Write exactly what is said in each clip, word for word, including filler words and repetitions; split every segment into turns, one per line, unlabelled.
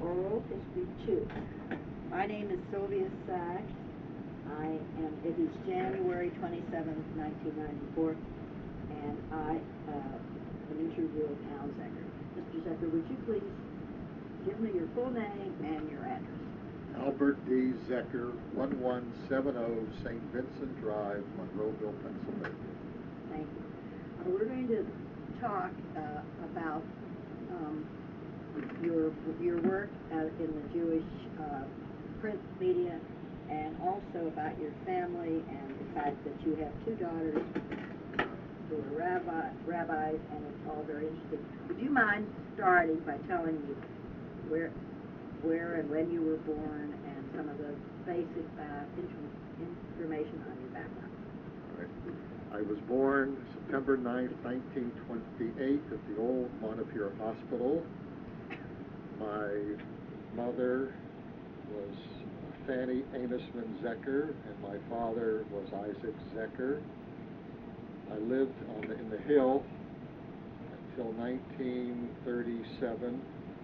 Oral History two. My name is Sylvia Sack. I am, it is January twenty-seventh, nineteen ninety-four, and I uh, am interviewing Al Zecker. Mister Zecker, would you please give me your full name and your address?
Albert D. Zecker, one one seven zero Saint Vincent Drive, Monroeville, Pennsylvania.
Thank you. Uh, we're going to talk uh, about um, your your work uh, in the Jewish uh, print media, and also about your family and the fact that you have two daughters who are rabbi, rabbis, and it's all very interesting. Would you mind starting by telling me where where and when you were born and some of the basic uh, information on your background?
All right. I was born September ninth, nineteen twenty-eight at the old Montefiore Hospital. My mother was Fanny Amosman Zecker, and my father was Isaac Zecker. I lived on the, in the Hill until nineteen thirty-seven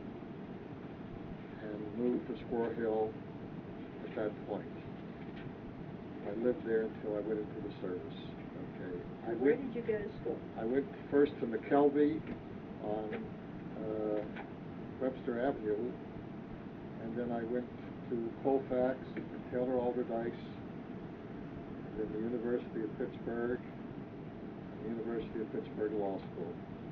and moved to Squirrel Hill at that point. I lived there until I went into the service. Okay. I
Where
went,
did you go to school?
I went first to McKelvey on uh, Webster Avenue, and then I went to Colfax and Taylor Alderdice, and then the University of Pittsburgh, and the University of Pittsburgh Law School.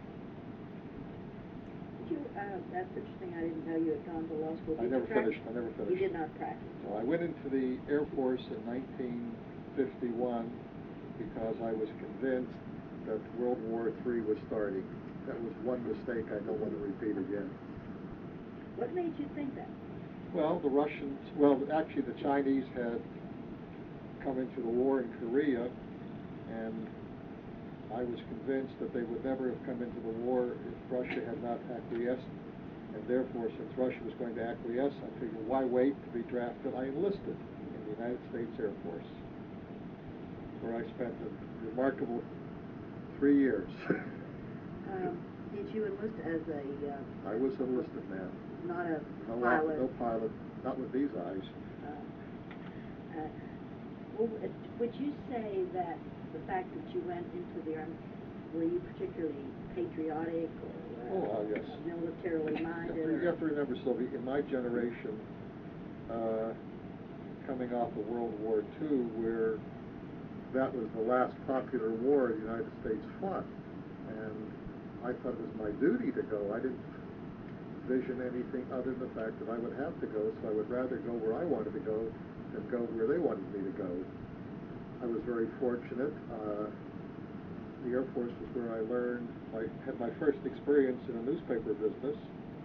Did you, uh, that's interesting, I didn't know you had gone to law school.
I
Did
never
you practice?
finished. I never finished.
You did not practice.
So I went into the Air Force in nineteen fifty-one because I was convinced that World War Three was starting. That was one mistake I don't want to repeat again.
What made you think that?
Well, the Russians, well, actually the Chinese had come into the war in Korea, and I was convinced that they would never have come into the war if Russia had not acquiesced, and therefore, since Russia was going to acquiesce, I figured, why wait to be drafted? I enlisted in the United States Air Force, where I spent a remarkable three years.
Um, did you enlist as a, uh,
I was an enlisted man.
not a
No,
pilot?
no pilot, not with these eyes.
Uh, uh, well, uh, would you say that the fact that you went into the Army, were you particularly patriotic or uh,
Oh, uh, yes.
militarily minded?
You have, to, you have to remember, Sylvie, in my generation, uh, coming off of World War Two, where that was the last popular war the United States fought, and I thought it was my duty to go. I didn't vision anything other than the fact that I would have to go, so I would rather go where I wanted to go than go where they wanted me to go. I was very fortunate. Uh, the Air Force was where I learned, I had my first experience in a newspaper business,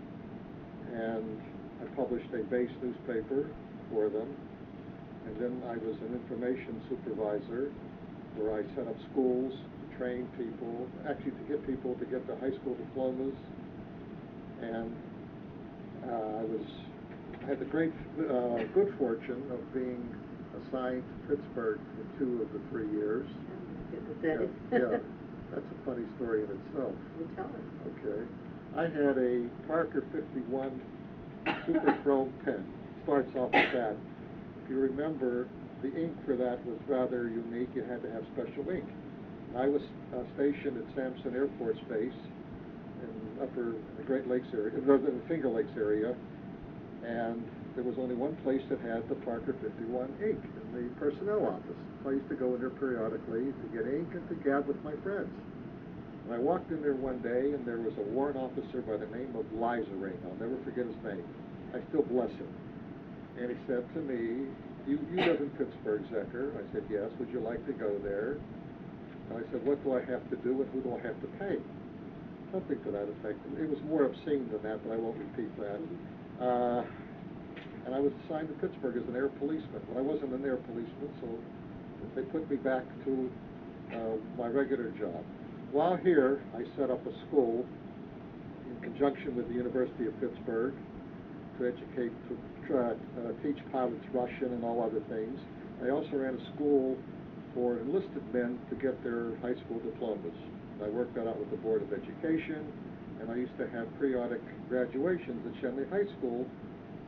and I published a base newspaper for them, and then I was an information supervisor where I set up schools to train people, actually to get people to get their high school diplomas, and uh, I was, I had the great, uh, good fortune of being assigned to Pittsburgh for two of the three years.
That
yeah,
is.
yeah, that's a funny story in itself.
Well, tell us.
Okay. I had a Parker fifty-one Super Chrome pen. Starts off with that. If you remember, the ink for that was rather unique. You had to have special ink. I was uh, stationed at Sampson Air Force Base in upper the Great Lakes area, in the Finger Lakes area, and there was only one place that had the Parker fifty-one ink, in the personnel office. So I used to go in there periodically to get ink and to gab with my friends. And I walked in there one day, and there was a warrant officer by the name of Lizaring. I'll never forget his name. I still bless him. And he said to me, you, you live in Pittsburgh, Zecker. I said, yes. Would you like to go there? And I said, what do I have to do, and who do I have to pay? Something to that effect. It was more obscene than that, but I won't repeat that. Uh, and I was assigned to Pittsburgh as an air policeman. But I wasn't an air policeman, so they put me back to uh, my regular job. While here, I set up a school in conjunction with the University of Pittsburgh to educate, to try, uh, teach pilots Russian and all other things. I also ran a school for enlisted men to get their high school diplomas. I worked that out with the Board of Education, and I used to have periodic graduations at Shenley High School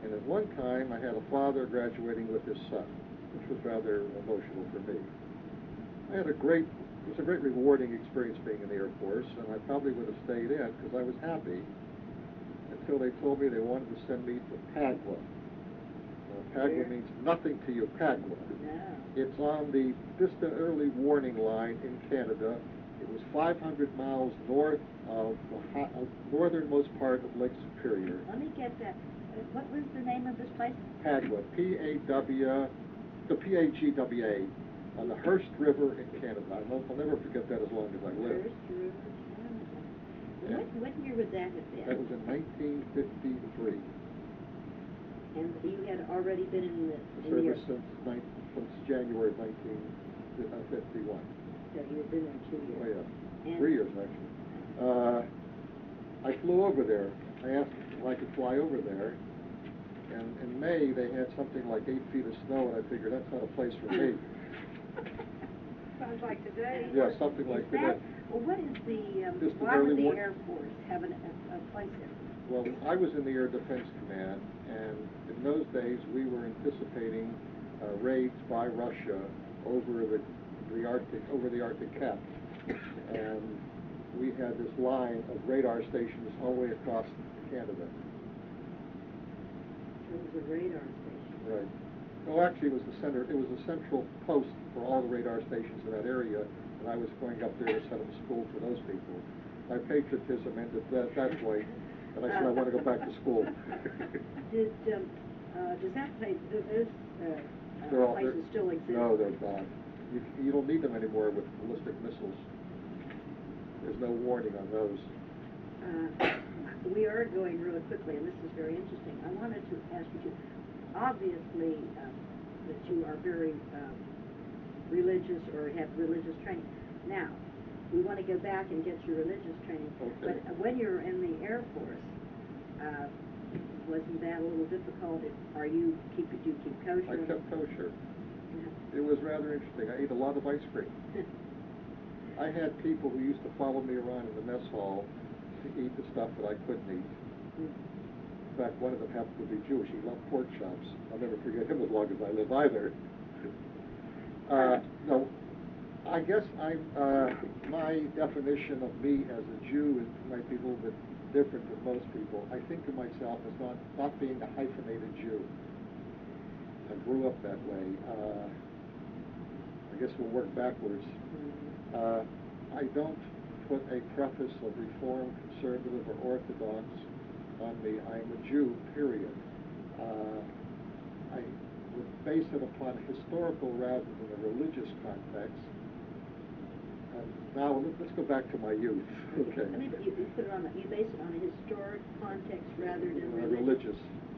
And at one time, I had a father graduating with his son, which was rather emotional for me. I had a great, it was a great rewarding experience being in the Air Force, and I probably would have stayed in because I was happy until they told me they wanted to send me to Padua. Now, Padua
Where?
means nothing to you, Padua.
No.
It's on the distant early warning line in Canada. It was five hundred miles north of the ho- uh, northernmost part of Lake Superior.
Let me get that. Uh, What was the name of this place?
Padua, P A W, the P A G W A, on the Hearst River in Canada. I won't, I'll never forget that as long as I live.
First River, Canada.
Yeah.
What, what year would that have been?
That was in nineteen fifty-three.
And you had already been in the, in the
Service
Air-
since, nine, since January of nineteen fifty-one.
So you had been there two
Oh,
years.
yeah.
And-
Three years, actually. Uh, I flew over there. I asked if I could fly over there. And in May, they had something like eight feet of snow, and I figured that's not a place for me.
Sounds like today.
Yeah, something like
Is
that.
that, well, what is the, um,
Just the
why would
early
the
war-
Air Force have an, a, a place there?
Well, I was in the Air Defense Command, and in those days, we were anticipating uh, raids by Russia over the, the Arctic, over the Arctic cap. And we had this line of radar stations all the way across Canada.
It was a radar station.
Right. Well, actually, it was the center. It was a central post for all the radar stations in that area, and I was going up there to set up a school for those people. My patriotism ended that, that point, and I said I want to go back to school.
Did, um, uh, does that place, do those, uh,
They're
uh,
all-
places
they're-
still exist?
No, they're gone. You, you don't need them anymore with ballistic missiles. There's no warning on those.
Uh, we are going really quickly, and this is very interesting. I wanted to ask you to, obviously, um, that you are very um, religious or have religious training. Now, we want to go back and get your religious training.
Okay.
But when you're in the Air Force, uh, wasn't that a little difficult? Are you keep do you keep kosher?
I kept kosher.
Yeah.
It was rather interesting. I ate a lot of ice cream. I had people who used to follow me around in the mess hall to eat the stuff that I couldn't eat. In fact, one of them happened to be Jewish. He loved pork chops. I'll never forget him as long as I live either. Uh, no, I guess I'm, uh, my definition of me as a Jew is, might be a little bit different than most people. I think of myself as not, not being a hyphenated Jew. I grew up that way. Uh, I guess we'll work backwards. Uh, I don't put a preface of Reform, Conservative, or Orthodox on me. I'm a Jew, period. Uh, I would base it upon historical rather than a religious context. And now let- let's go back to my youth. Okay.
I mean, you, you put it on, a- you base it on a historic context rather than
Uh,
religious.
religious.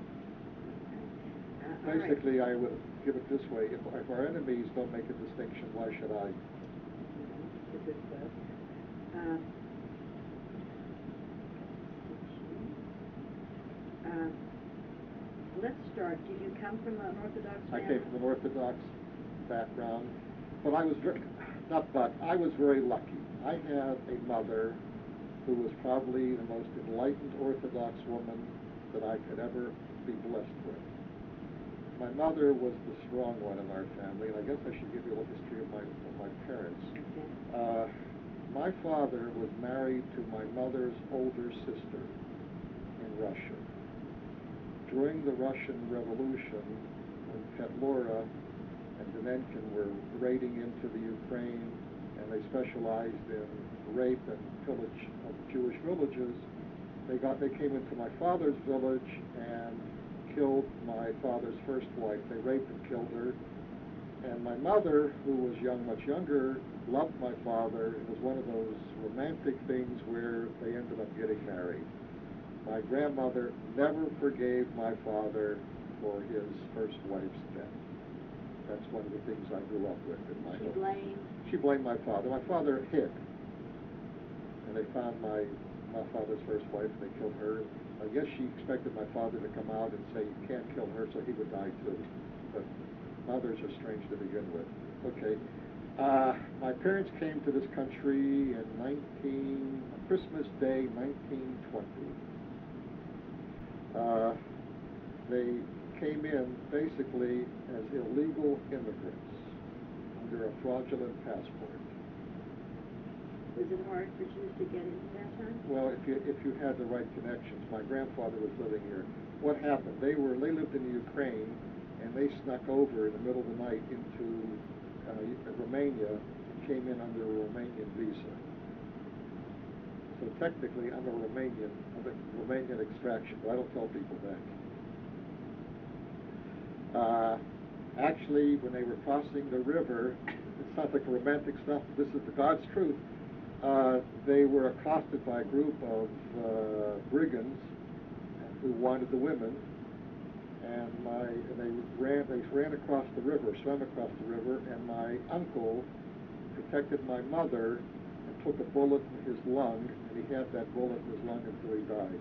Uh, all right.
Basically, I would give it this way: if, if our enemies don't make a distinction, why should I?
That's a good quote. Um, uh, let's start. Did you come from an Orthodox
I
family?
came from an Orthodox background, but I was very, not but, I was very lucky. I have a mother who was probably the most enlightened Orthodox woman that I could ever be blessed with. My mother was the strong one in our family, and I guess I should give you a little history of my, of my parents.
Okay.
Uh, my father was married to my mother's older sister in Russia. During the Russian Revolution, when Petlura and Demenkin were raiding into the Ukraine, and they specialized in rape and pillage of Jewish villages, they got they came into my father's village and killed my father's first wife. They raped and killed her. And my mother, who was young, much younger, loved my father. It was one of those romantic things where they ended up getting married. My grandmother never forgave my father for his first wife's death. That's one of the things I grew up with in my
She
home.
blamed.
She blamed my father. My father hid. And they found my, my father's first wife, and they killed her. I guess she expected my father to come out and say, you can't kill her, so he would die too. But mothers are strange to begin with. Okay. Uh, my parents came to this country in nineteen Christmas Day, nineteen twenty. Uh, they came in basically as illegal immigrants under a fraudulent passport.
Was it hard for Jews to get into that time?
Well, if you if you had the right connections, my grandfather was living here. What happened? They were they lived in the Ukraine, and they snuck over in the middle of the night into uh, Romania and came in under a Romanian visa. So technically, I'm a Romanian, I'm a Romanian extraction, but I don't tell people that. Uh, actually, when they were crossing the river, it sounds like romantic stuff. This is the God's truth. Uh, they were accosted by a group of uh, brigands who wanted the women, and my and they ran they ran across the river, swam across the river, and my uncle protected my mother and took a bullet in his lung, and he had that bullet in his lung until he died.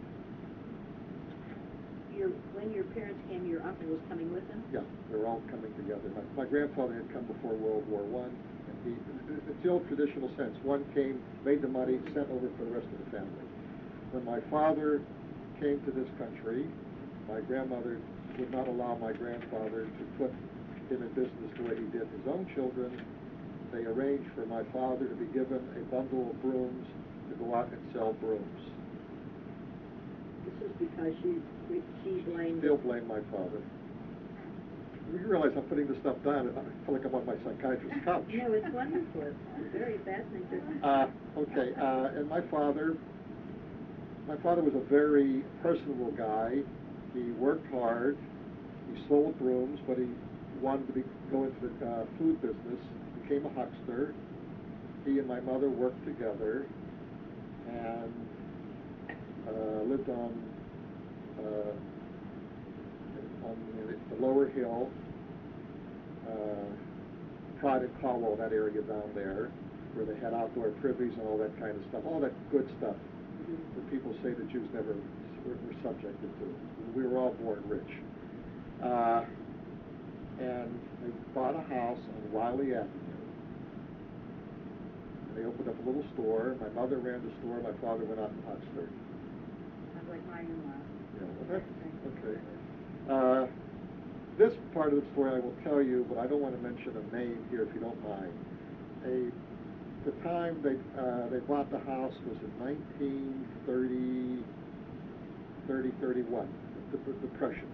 Your, when your parents came, your uncle was coming with them?
Yeah, they were all coming together. My, my grandfather had come before World War One. He, it's the old traditional sense. One came, made the money, sent over for the rest of the family. When my father came to this country, my grandmother would not allow my grandfather to put him in business the way he did his own children. They arranged for my father to be given a bundle of brooms to go out and sell brooms.
This is because she she blamed.
Still blame my father. You realize I'm putting this stuff down, and I feel like I'm on my psychiatrist's couch.
No, it's wonderful. It's very fascinating.
Uh, okay, uh, and my father, my father was a very personable guy. He worked hard. He sold brooms, but he wanted to be, go into the uh, food business. Became a huckster. He and my mother worked together, and uh, lived on uh, on the, the lower hill. Uh, Pride and Caldwell, that area down there, where they had outdoor privies and all that kind of stuff, all that good stuff that people say the Jews never were, were subjected to. We were all born rich. Uh, and they bought a house on Wiley Avenue. And they opened up a little store. My mother ran the store. My father went out in Oxford.
Sounds like my in-laws.
Yeah, well, that's, okay. Uh, this part of the story I will tell you, but I don't want to mention a name here if you don't mind. A, the time they uh, they bought the house was in nineteen thirty, thirty, thirty-one, the, the Depression.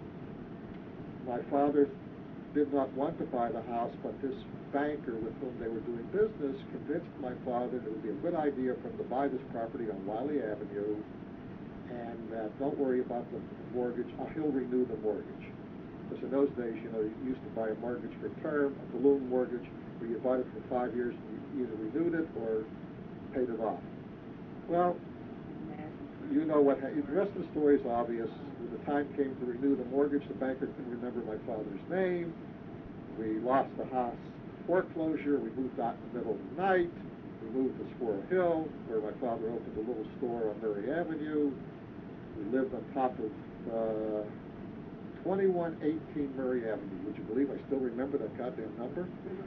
My father did not want to buy the house, but this banker with whom they were doing business convinced my father that it would be a good idea for him to buy this property on Wiley Avenue, and uh, don't worry about the mortgage, uh, he'll renew the mortgage. Because in those days, you know, you used to buy a mortgage for term, a balloon mortgage, where you bought it for five years and you either renewed it or paid it off. Well, you know what, ha- the rest of the story is obvious. When the time came to renew the mortgage, the banker couldn't remember my father's name. We lost the house foreclosure. We moved out in the middle of the night. We moved to Squirrel Hill, where my father opened a little store on Murray Avenue. We lived on top of uh, twenty-one eighteen Murray Avenue. Would you believe I still remember that goddamn number?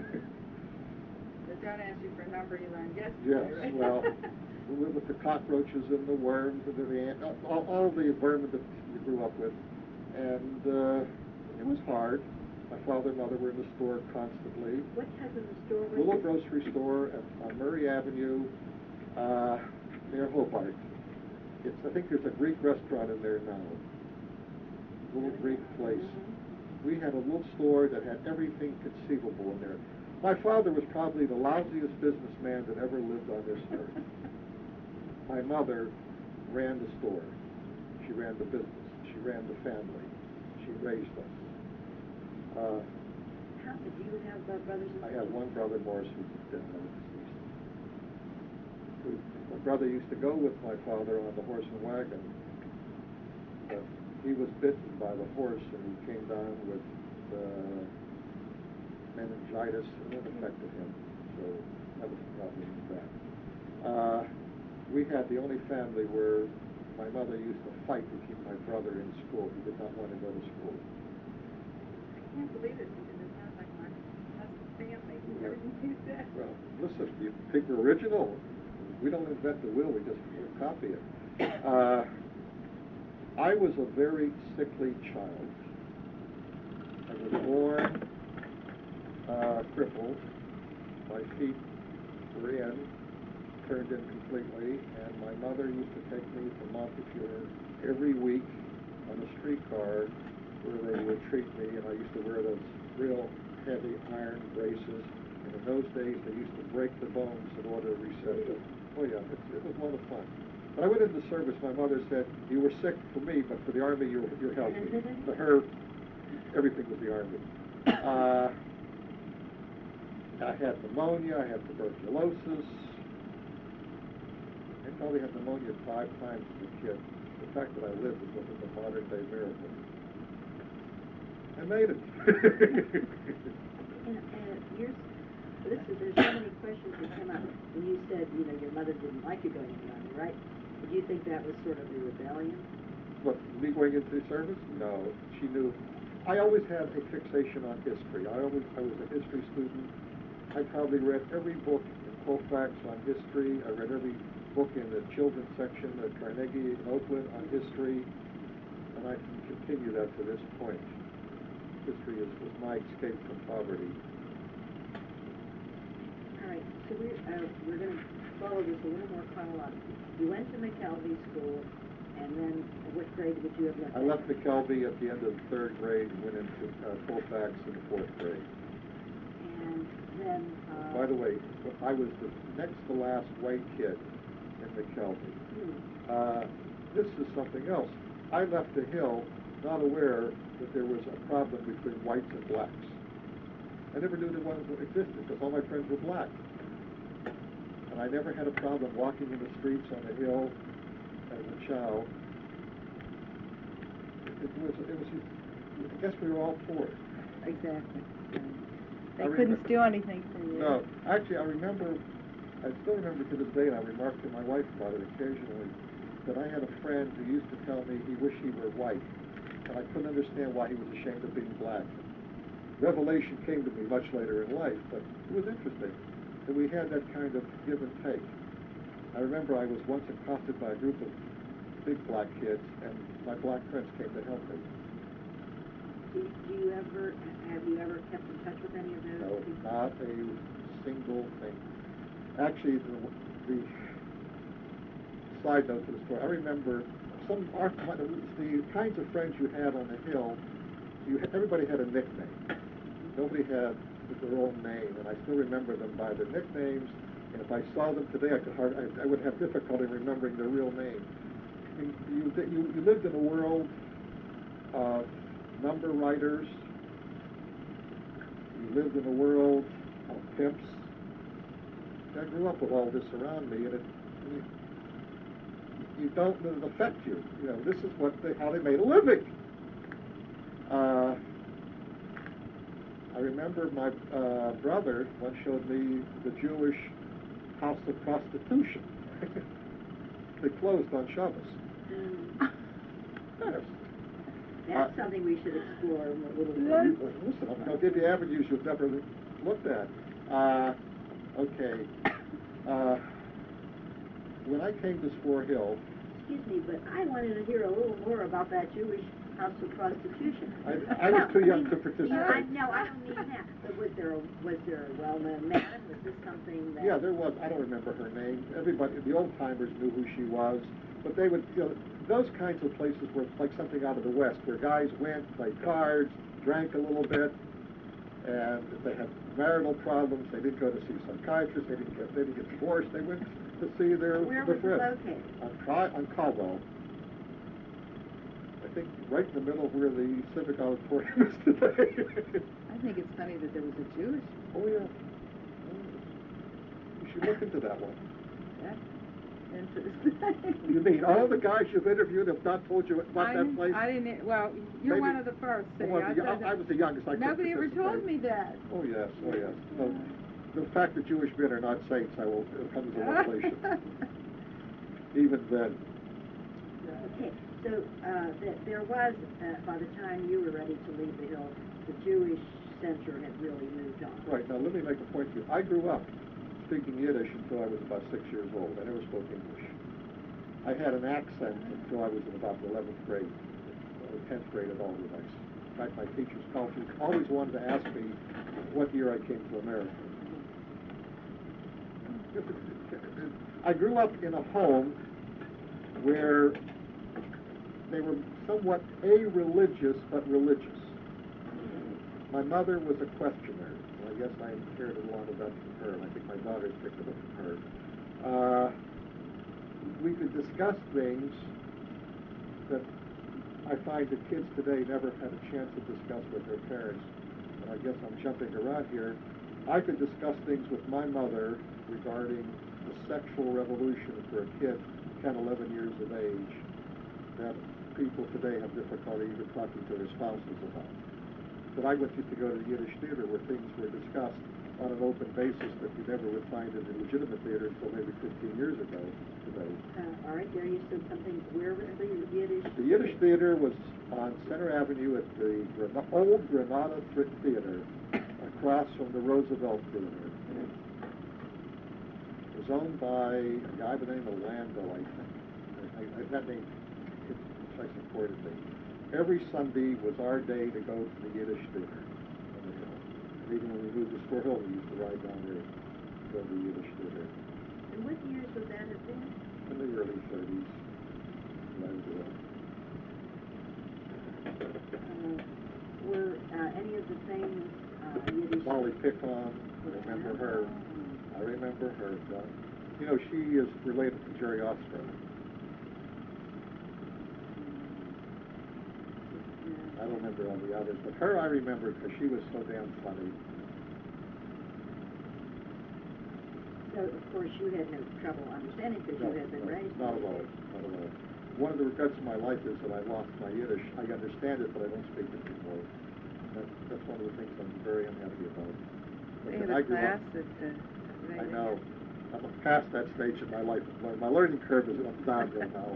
But don't ask you for a number you learned yesterday,
Yes,
right?
well, we lived with the cockroaches and the worms and the ant, all, all the vermin that we grew up with. And uh, it was hard. My father and mother were in the store constantly.
What type of a store was
Little
it?
grocery store at, on Murray Avenue uh, near Hobart. It's, I think there's a Greek restaurant in there now. Little Greek place. We had a little store that had everything conceivable in there. My father was probably the lousiest businessman that ever lived on this earth. My mother ran the store. She ran the business. She ran the family. She raised us. Uh,
How did you have uh, brothers and
I
sisters?
have one brother, Morris, who's dead now. Who- My brother used to go with my father on the horse and wagon, but he was bitten by the horse and he came down with uh, meningitis and it affected him. So that was the problem with that. Uh, we had the only family where my mother used to fight to keep my brother in school. He did not want to go to school.
I can't believe it because it sounds like my husband's family. Everything you said.
Well, listen, you think we're original? We don't invent the wheel, we just copy it. Uh, I was a very sickly child. was born uh, crippled. My feet were in, turned in completely, and my mother used to take me to Montefiore every week on a streetcar where they would treat me, and I used to wear those real heavy iron braces. And in those days, they used to break the bones in order to reset them. Oh yeah, it, it was a lot of fun. When I went into service, my mother said, "You were sick for me, but for the Army, you're, you're healthy." For her, everything was the Army. Uh, I had pneumonia, I had tuberculosis. I probably had pneumonia five times as a kid. The fact that I lived is what was a modern day miracle. I made it.
And, and here's, this is, there's so many questions that come up. When you said, you know, your mother didn't like you going in the Army, right? Did you think that was sort of a rebellion?
What, me going into service? No, she knew. I always had a fixation on history. I always, I was a history student. I probably read every book in Colfax on history. I read every book in the children's section at Carnegie in Oakland on history, and I continue that to this point. History is, was my escape from poverty.
All right, so we're, uh, we're going to follow this a little more chronologically. You went to McKelvey School, and then what grade would you have left?
I left McKelvey at the end of the third grade and went into uh, Colfax in the fourth grade.
And then... Uh,
By the way, I was the next to last white kid in McKelvey.
hmm.
Uh, this is something else. I left the Hill not aware that there was a problem between whites and blacks. I never knew that one existed because all my friends were black. And I never had a problem walking in the streets on the Hill as a child. It was, it was, I guess we were all poor.
Exactly. They
I
couldn't
remember-
steal anything from you.
No, actually, I remember, I still remember to this day, and I remark to my wife about it occasionally, that I had a friend who used to tell me he wished he were white, and I couldn't understand why he was ashamed of being black. Revelation came to me much later in life, but it was interesting that we had that kind of give and take. I remember I was once accosted by a group of big black kids, and my black friends came to help me.
Do, do you ever, have you ever kept in touch with any of those
No,
people?
not a single thing. Actually, the, the side note to the story, I remember some our, the kinds of friends you had on the Hill. You everybody had a nickname. Nobody had their own name, and I still remember them by their nicknames. And if I saw them today, I could hard, I, I would have difficulty remembering their real name. I mean, you, you you lived in a world of number writers. You lived in a world of pimps. I grew up with all this around me, and it, you, you don't let it affect you. You know, this is what they, how they made a living. Uh, I remember my uh, brother once showed me the Jewish house of prostitution. They closed on Shabbos.
Mm.
Yes.
That's
Uh,
something we should explore a little
Yes.
more.
Listen, I'm going to give you avenues you've never looked at. Uh, okay. Uh, when I came to Spore Hill,
Excuse me, but I wanted to hear a little more about that Jewish house of prostitution.
I, I was too young to participate.
No, I, no, I don't mean that. But was there a, was there a well-known madam? Was this something that...
Yeah, there was. I don't remember her name. Everybody, the old timers knew who she was, but they would, you know, those kinds of places were like something out of the West, where guys went, played cards, drank a little bit, and if they had marital problems, they didn't go to see psychiatrists. They didn't get, they didn't get divorced. They went to see their
Where
their
was it
friends.
located?
On, Ca- on Caldwell. I think right in the middle of where the Civic Auditorium is today.
I think it's funny that there was a Jewish.
Oh, yeah. Oh. You should look into that one.
That's interesting.
You mean all the guys you've interviewed have not told you about
I
that
didn't,
place?
I didn't, well, you're
Maybe-
one of the first.
I
See,
was,
I,
the,
said
I, I was the youngest. I couldn't
nobody ever told
participate.
me that.
Oh, yes. Oh, yes. No, the fact that Jewish men are not saints, I will come as a revelation. Even then.
Okay, so uh, th- there was, uh, by the time you were ready to leave the Hill, the Jewish center had really moved on.
Right. Now, let me make a point to you. I grew up speaking Yiddish until I was about six years old. I never spoke English. I had an accent until I was in about the eleventh grade, or tenth grade at Alderdice. In fact, my teachers culture always wanted to ask me what year I came to America. I grew up in a home where they were somewhat a-religious, but religious. My mother was a questioner. I guess I inherited a lot of that from her, and I think my daughters picked it up from her. Uh, we could discuss things that I find that kids today never had a chance to discuss with their parents. And I guess I'm jumping around here. I could discuss things with my mother regarding the sexual revolution for a kid ten, eleven years of age that people today have difficulty even talking to their spouses about. But I went to go to the Yiddish theater where things were discussed on an open basis that you never would find in the legitimate theater until maybe fifteen years ago today.
Uh, all right, there you said something. Where was the Yiddish?
The Yiddish theater was on Center Avenue at the Gran- old Granada Theater, across from the Roosevelt Theater. It was owned by a guy by the name of Lando, I think. I, I, that name strikes important me. Every Sunday was our day to go to the Yiddish theater on the hill. And even when we moved to Square Hill, we used to ride down there to go to the Yiddish theater.
And what years was that at then?
In the early thirties.
Uh, were uh, any of the famous uh, Yiddish...
Molly Picon, I remember her. I remember her. Uh, you know, she is related to Jerry Ostro. I don't remember all the others, but her I remember because she was so damn funny.
So, of course, you had no trouble understanding because
No,
you had been
no,
raised...
not at all, not at all. One of the regrets of my life is that I lost my Yiddish. I understand it, but I don't speak it anymore. That, that's one of the things I'm very unhappy about.
They
But
had
I
a
grew
class
up,
that, uh,
I know. I'm past that stage in my life. My, my learning curve is up downhill now.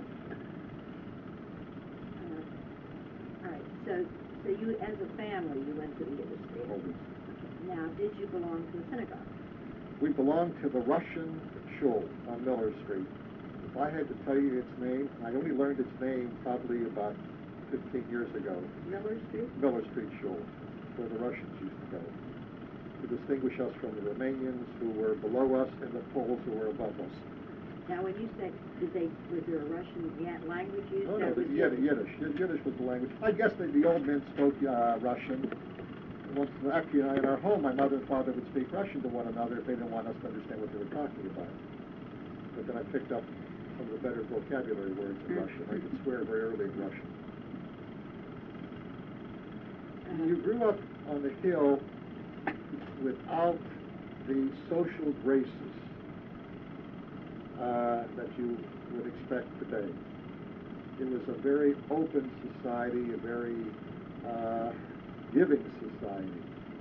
All right, so, so you, as a family, you went to the Yiddish theater.
Always.
Now, did you belong to a synagogue?
We belonged to the Russian Shul on Miller Street. If I had to tell you its name, I only learned its name probably about fifteen years ago.
Miller Street?
Miller Street Shul, where the Russians used to go, to distinguish us from the Romanians who were below us and the Poles who were above us.
Now, when you said, did they, was there a Russian ya- language used?
No, no,
That
the
was
Yiddish. Yiddish. Yiddish was the language. I guess that the old men spoke uh, Russian. Once, actually, in our home, my mother and father would speak Russian to one another if they didn't want us to understand what they were talking about. But then I picked up some of the better vocabulary words in Russian. I could swear very early in Russian.
Uh-huh.
You grew up on the hill without the social graces uh, that you would expect today. It was a very open society, a very uh, giving society.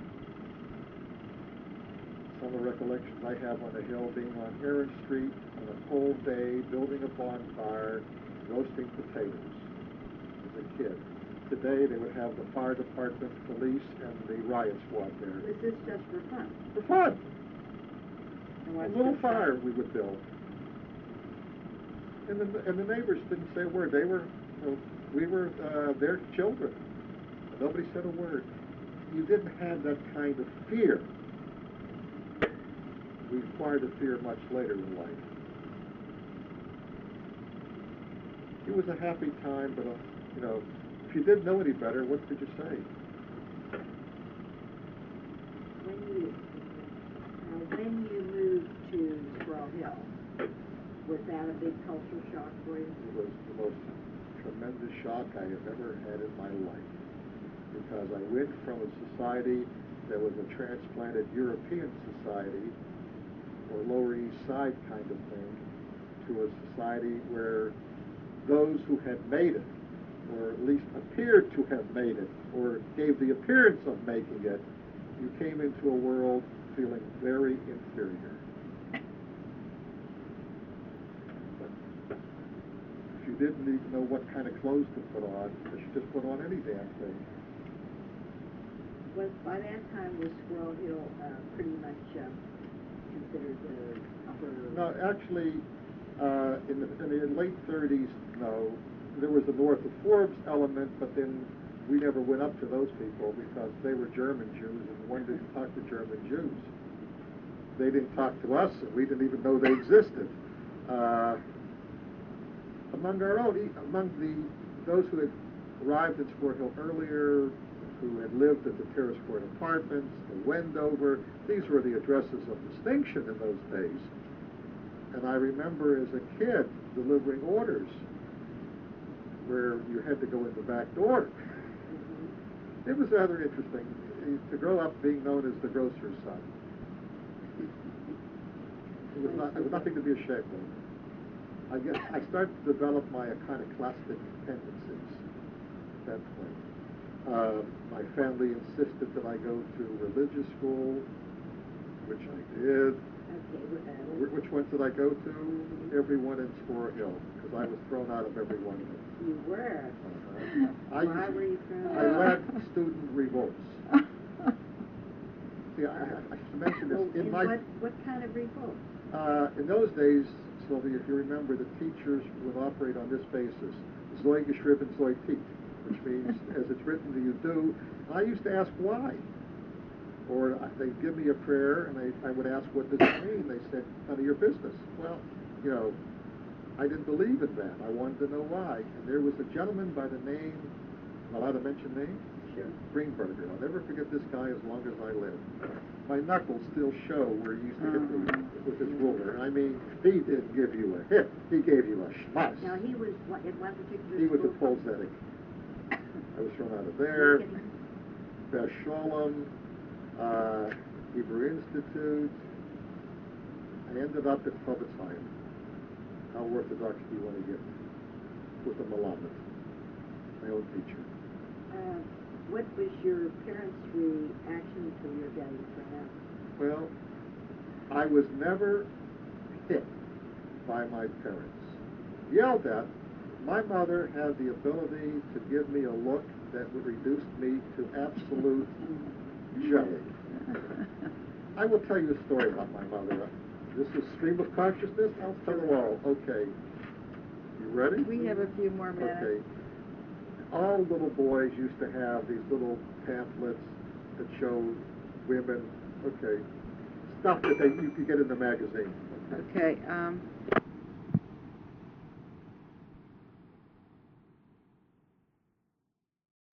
Some of the recollections I have on the hill being on Heron Street on a cold day, building a bonfire, roasting potatoes as a kid. Today they would have the fire department, police, and the riot squad there.
Was this just for fun?
For fun.
And
A
was
little
it
fire
fun?
we would build. And the, and the neighbors didn't say a word. They were, you know, we were uh, their children. Nobody said a word. You didn't have that kind of fear. We acquired the fear much later in life. It was a happy time, but, uh, you know, if you didn't know any better, what could you say?
When you, uh, when you moved to Squirrel Hill, was that a big culture shock for you?
It was the most tremendous shock I have ever had in my life. Because I went from a society that was a transplanted European society, or Lower East Side kind of thing, to a society where those who had made it, or at least appeared to have made it, or gave the appearance of making it, you came into a world feeling very inferior. But if you didn't even know what kind of clothes to put on, you should just put on any damn thing.
Was, by that time, was Squirrel Hill uh, pretty much uh, considered the upper...
No, actually, uh, in, the, in the late thirties, no. There was the North of Forbes element, but then we never went up to those people because they were German Jews, and one didn't talk to German Jews. They didn't talk to us, and we didn't even know they existed. Uh, among our own, e- among the those who had arrived in Sport Hill earlier, who had lived at the Terrace Court Apartments, the Wendover, these were the addresses of distinction in those days. And I remember as a kid delivering orders where you had to go in the back door. It was rather interesting to grow up being known as the grocer's son. It was, not, it was nothing to be ashamed of. I guess I started to develop my iconoclastic tendencies at that point. Uh, my family insisted that I go to religious school, which I did.
Okay, uh,
Wh- Which ones did I go to? Every one in Spore Hill, because I was thrown out of every one.
you were.
Uh-huh. I
Why
used-
were you thrown
I
out?
led student revolts. See, I, I I should mention this.
Well,
In
in
my,
what, what kind of revolt?
uh, in those days, Sylvia, if you remember, the teachers would operate on this basis: Zoe geschrieben, Zoe tit, which means as it's written, do you do? And I used to ask why. Or I- they'd give me a prayer, and I, I would ask, what does it mean? They said, none of your business. Well, you know, I didn't believe in that. I wanted to know why. And there was a gentleman by the name, am I allowed to mention names?
Sure.
Greenberger. I'll never forget this guy as long as I live. My knuckles still show where he used to hit me with his ruler. I mean, he didn't give you a hit. He gave you a schmutz.
Now, he was, what, in one particular
He was at
school?
Polzetic. I was thrown out of there. Beth Sholem, uh, Hebrew Institute. I ended up at Hobbitsheim. How orthodox do you want to get? With a Malamed, my own teacher.
Uh, what was your parents' reaction to your getting thrown out?
Well, I was never hit by my parents. Yelled at. My mother had the ability to give me a look that would reduce me to absolute jelly. I will tell you a story about my mother. This is stream of consciousness. I'll tell it all. Okay. You ready?
We have a few more minutes.
Okay. All little boys used to have these little pamphlets that showed women, okay, stuff that they, you could get in the magazine.
Okay, um,